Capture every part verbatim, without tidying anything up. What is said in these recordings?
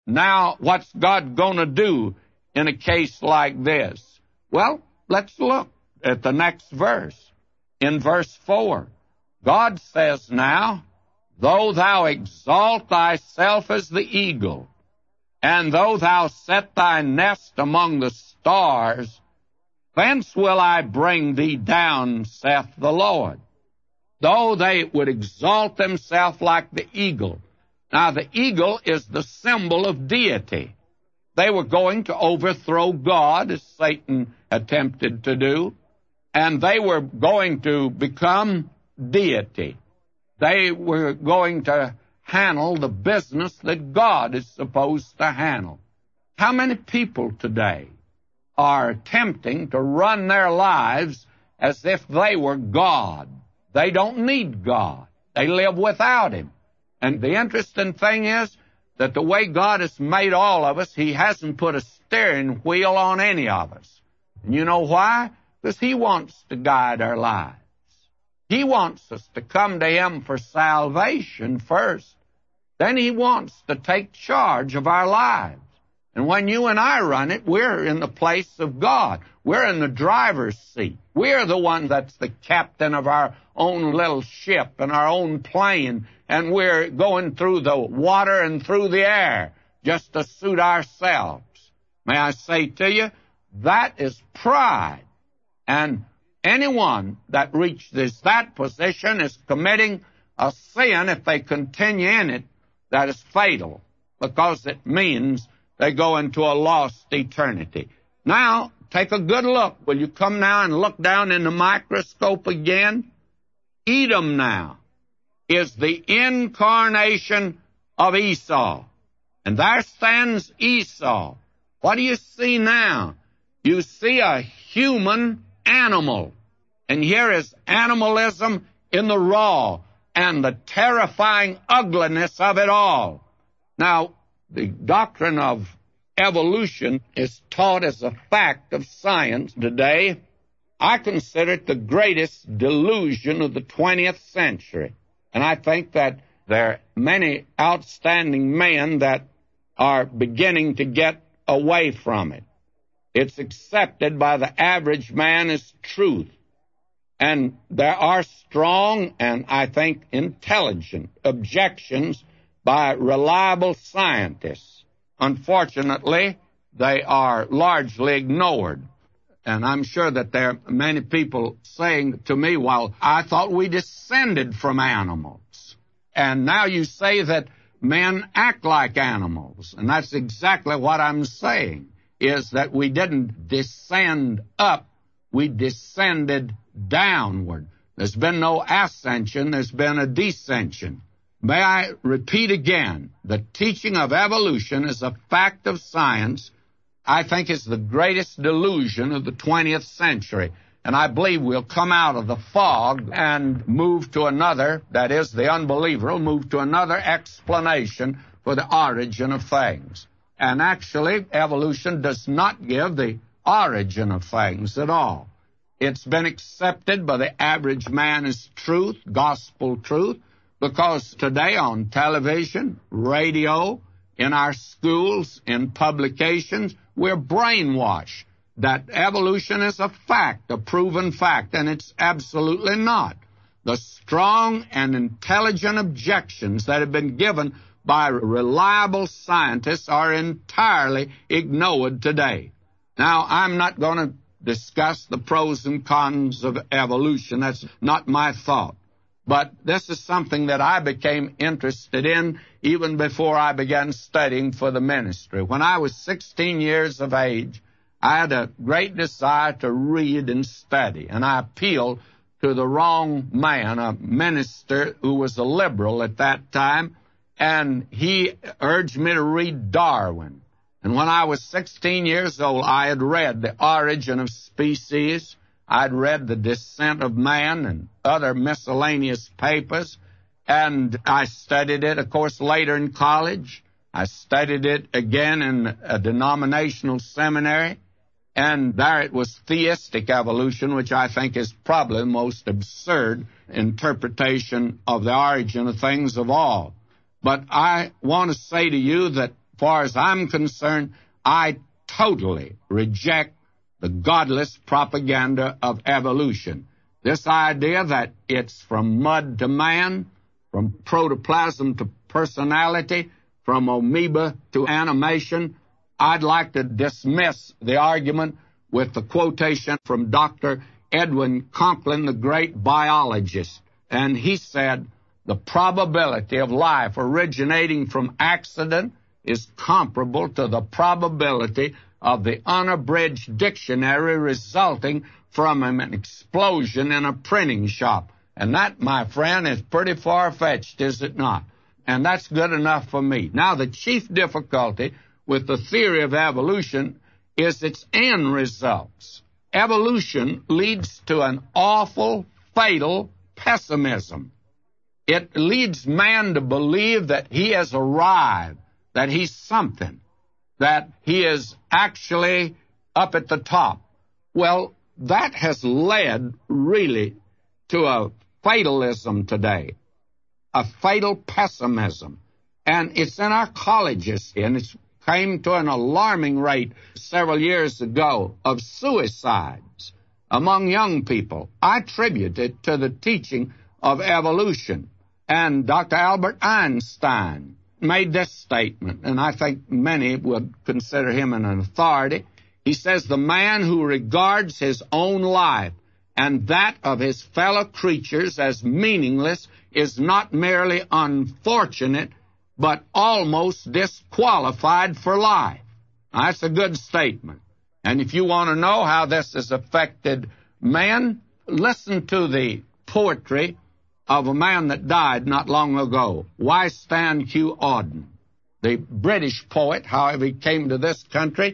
Now, what's God going to do in a case like this? Well, let's look at the next verse. In verse four, God says now, though thou exalt thyself as the eagle, and though thou set thy nest among the stars, thence will I bring thee down, saith the Lord. Though they would exalt themselves like the eagle. Now, the eagle is the symbol of deity. They were going to overthrow God, as Satan attempted to do, and they were going to become deity. They were going to handle the business that God is supposed to handle. How many people today are attempting to run their lives as if they were God? They don't need God. They live without Him. And the interesting thing is that the way God has made all of us, He hasn't put a steering wheel on any of us. And you know why? Because He wants to guide our lives. He wants us to come to Him for salvation first. Then He wants to take charge of our lives. And when you and I run it, we're in the place of God. We're in the driver's seat. We're the one that's the captain of our own little ship and our own plane, and we're going through the water and through the air just to suit ourselves. May I say to you, that is pride. And anyone that reaches that position is committing a sin if they continue in it that is fatal, because it means they go into a lost eternity. Now, take a good look. Will you come now and look down in the microscope again? Edom now is the incarnation of Esau. And there stands Esau. What do you see now? You see a human animal. And here is animalism in the raw and the terrifying ugliness of it all. Now, the doctrine of evolution is taught as a fact of science today. I consider it the greatest delusion of the twentieth century. And I think that there are many outstanding men that are beginning to get away from it. It's accepted by the average man as truth. And there are strong and, I think, intelligent objections by reliable scientists. Unfortunately, they are largely ignored. And I'm sure that there are many people saying to me, well, I thought we descended from animals. And now you say that men act like animals. And that's exactly what I'm saying, is that we didn't descend up, we descended downward. There's been no ascension, there's been a descension. May I repeat again, the teaching of evolution is a fact of science, I think is the greatest delusion of the twentieth century. And I believe we'll come out of the fog and move to another, that is, the unbeliever will move to another explanation for the origin of things. And actually, evolution does not give the origin of things at all. It's been accepted by the average man as truth, gospel truth, because today on television, radio, in our schools, in publications, we're brainwashed that evolution is a fact, a proven fact, and it's absolutely not. The strong and intelligent objections that have been given by reliable scientists are entirely ignored today. Now, I'm not going to discuss the pros and cons of evolution. That's not my thought. But this is something that I became interested in even before I began studying for the ministry. When I was sixteen years of age, I had a great desire to read and study, and I appealed to the wrong man, a minister who was a liberal at that time, and he urged me to read Darwin. And when I was sixteen years old, I had read The Origin of Species, I'd read The Descent of Man and other miscellaneous papers, and I studied it, of course, later in college. I studied it again in a denominational seminary, and there it was theistic evolution, which I think is probably the most absurd interpretation of the origin of things of all. But I want to say to you that far as I'm concerned, I totally reject the godless propaganda of evolution. This idea that it's from mud to man, from protoplasm to personality, from amoeba to animation, I'd like to dismiss the argument with the quotation from Doctor Edwin Conklin, the great biologist. And he said, the probability of life originating from accident is comparable to the probability of the unabridged dictionary resulting from an explosion in a printing shop. And that, my friend, is pretty far-fetched, is it not? And that's good enough for me. Now, the chief difficulty with the theory of evolution is its end results. Evolution leads to an awful, fatal pessimism. It leads man to believe that he has arrived, that he's something, that he is actually up at the top. Well, that has led really to a fatalism today, a fatal pessimism. And it's in our colleges, and it came to an alarming rate several years ago of suicides among young people. I attribute it to the teaching of evolution. And Doctor Albert Einstein made this statement, and I think many would consider him an authority. He says, the man who regards his own life and that of his fellow creatures as meaningless is not merely unfortunate, but almost disqualified for life. Now, that's a good statement. And if you want to know how this has affected men, listen to the poetry of a man that died not long ago, Wystan Hugh Auden, the British poet. However, he came to this country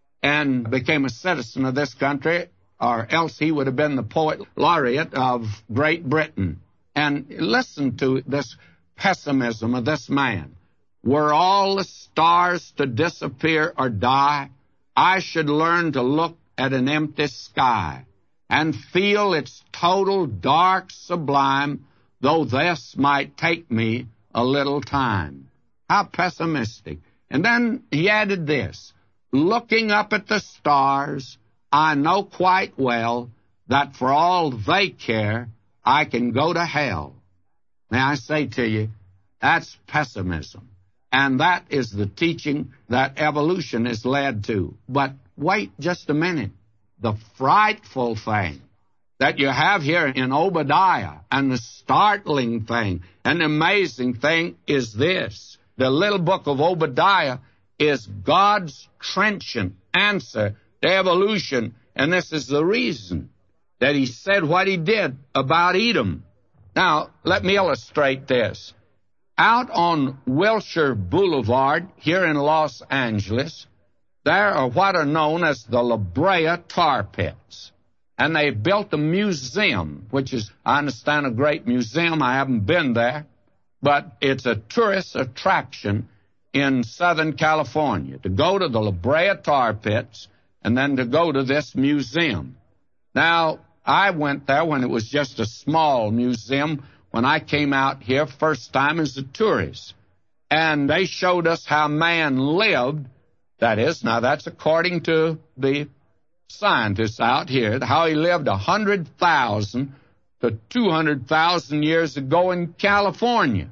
and became a citizen of this country, or else he would have been the poet laureate of Great Britain. And listen to this pessimism of this man. Were all the stars to disappear or die, I should learn to look at an empty sky and feel its total dark sublime, though this might take me a little time. How pessimistic. And then he added this, looking up at the stars, I know quite well that for all they care, I can go to hell. May I say to you, that's pessimism. And that is the teaching that evolution is led to. But wait just a minute. The frightful thing that you have here in Obadiah, and the startling thing, and the amazing thing is this. The little book of Obadiah is God's trenchant answer to evolution, and this is the reason that he said what he did about Edom. Now, let me illustrate this. Out on Wilshire Boulevard here in Los Angeles, there are what are known as the La Brea Tar Pits. And they built a museum, which is, I understand, a great museum. I haven't been there, but it's a tourist attraction in Southern California, to go to the La Brea Tar Pits and then to go to this museum. Now, I went there when it was just a small museum when I came out here first time as a tourist. And they showed us how man lived. That is, now that's according to the scientists out here, how he lived one hundred thousand to two hundred thousand years ago in California.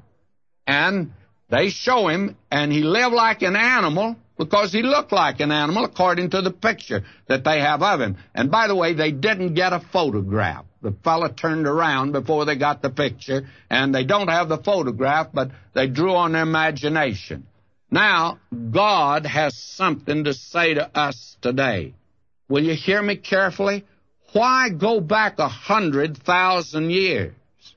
And they show him, and he lived like an animal because he looked like an animal according to the picture that they have of him. And by the way, they didn't get a photograph. The fella turned around before they got the picture, and they don't have the photograph, but they drew on their imagination. Now, God has something to say to us today. Will you hear me carefully? Why go back a hundred thousand years?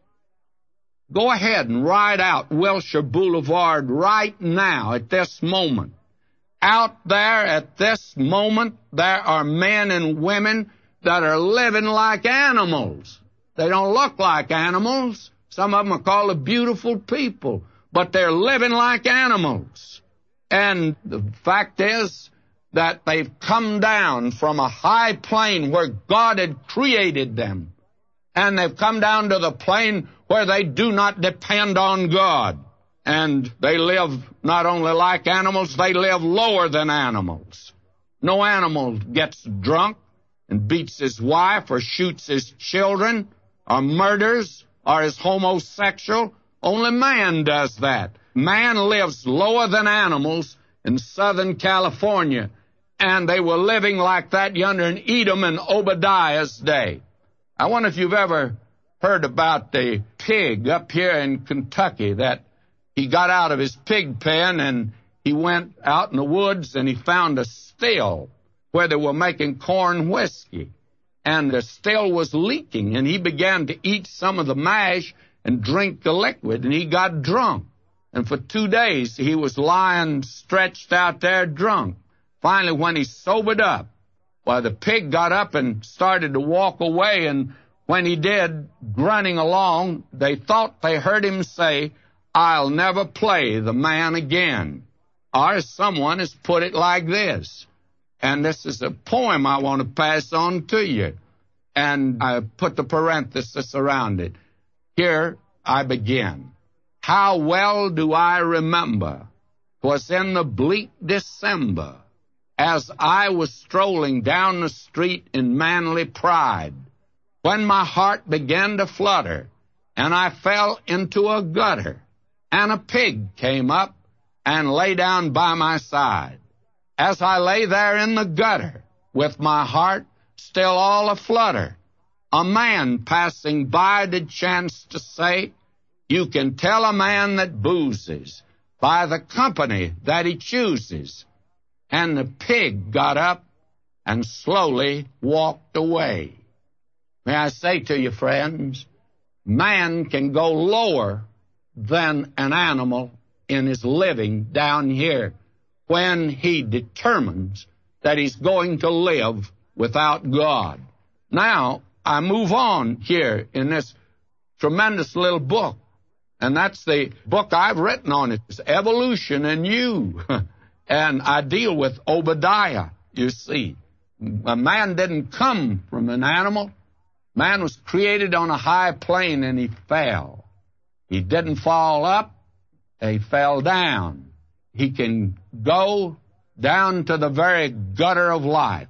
Go ahead and ride out Wilshire Boulevard right now at this moment. Out there at this moment, there are men and women that are living like animals. They don't look like animals. Some of them are called the beautiful people, but they're living like animals. And the fact is that they've come down from a high plane where God had created them, and they've come down to the plane where they do not depend on God. And they live not only like animals, they live lower than animals. No animal gets drunk and beats his wife or shoots his children or murders or is homosexual. Only man does that. Man lives lower than animals in Southern California, and they were living like that yonder in Edom in Obadiah's day. I wonder if you've ever heard about the pig up here in Kentucky, that he got out of his pig pen and he went out in the woods and he found a still where they were making corn whiskey. And the still was leaking, and he began to eat some of the mash and drink the liquid, and he got drunk. And for two days he was lying stretched out there drunk. Finally, when he sobered up, well, the pig got up and started to walk away, and when he did, grunting along, they thought they heard him say, "I'll never play the man again." Or someone has put it like this, and this is a poem I want to pass on to you, and I put the parenthesis around it. Here I begin. How well do I remember, 'twas in the bleak December, as I was strolling down the street in manly pride, when my heart began to flutter, and I fell into a gutter, and a pig came up and lay down by my side. As I lay there in the gutter, with my heart still all aflutter, a man passing by did chance to say, "You can tell a man that boozes by the company that he chooses." And the pig got up and slowly walked away. May I say to you, friends, man can go lower than an animal in his living down here when he determines that he's going to live without God. Now, I move on here in this tremendous little book, and that's the book I've written on it. It's Evolution in You. And I deal with Obadiah, you see. A man didn't come from an animal. Man was created on a high plane, and he fell. He didn't fall up. He fell down. He can go down to the very gutter of life.